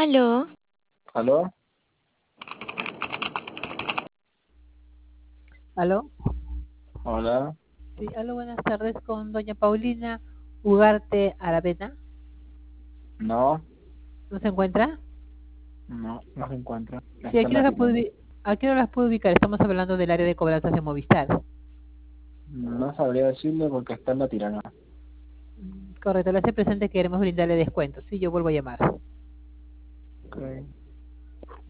Aló, ¿Aló? ¿Aló? Hola. Sí, aló, buenas tardes con doña Paulina Ugarte Aravena. No, ¿No se encuentra? no se encuentra. Sí, Está en aquí no la las puedo, tienda. aquí no las puedo ubicar. Estamos hablando del área de cobranzas de Movistar. No sabría decirle porque está en la tirana. Correcto, le hace presente que queremos brindarle descuento. Sí, yo vuelvo a llamar. Ok.